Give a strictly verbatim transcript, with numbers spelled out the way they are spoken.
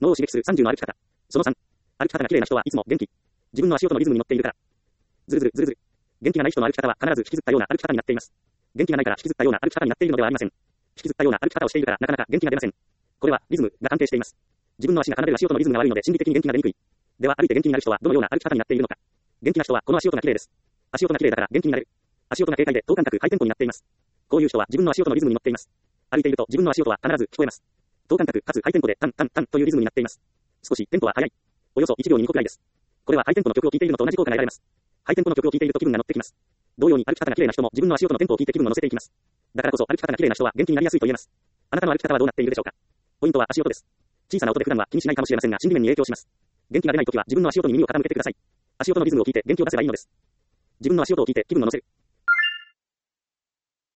脳を刺激するさんじゅうの歩き方。そのさん。歩き方が綺麗な人はいつも元気。自分の足音のリズムに乗っているから。ずるずるずるずる。元気がない人の歩き方は必ず引きずったような歩き方になっています。元気がないから引きずったような歩き方になっているのではありません。引きずったような歩き方をしているからなかなか元気が出ません。これはリズムが関係しています。自分の足が奏でる足音のリズムが悪いので心理的に元気が出にくい。では歩いて元気になる人はどのような歩き方になっているのか。元気な人はこの足音が綺麗です。足音が綺麗だから元気になれる。足音が軽快で等間隔ハイテンポになっています。こういう人は自分の足音のリズムに乗っています。歩いていると自分の足音は必ず聞こえます。等間隔かつハイテンポでタンタンタンというリズムになっています。少しテンポは速い。およそいちびょうににこくらいです。これはハイテンポの曲を聴いているのと同じ効果が得られます。ハイテンポの曲を聴いていると気分が乗ってきます。同様に歩き方が綺麗な人も自分の足音のテンポを聞いて気分を乗せていきます。だからこそ歩き方が綺麗な人は元気になりやすいと言えます。あなたの歩き方はどうなっているでしょうか。ポイントは足音です。小さな音で普段は気にしないかもしれませんが心理面に影響します。元気が出ないときは自分の足音に耳を傾けてください。足音のリズムを聞いて元気を出せばいいのです。自分の足音を聞いて気分を乗せる。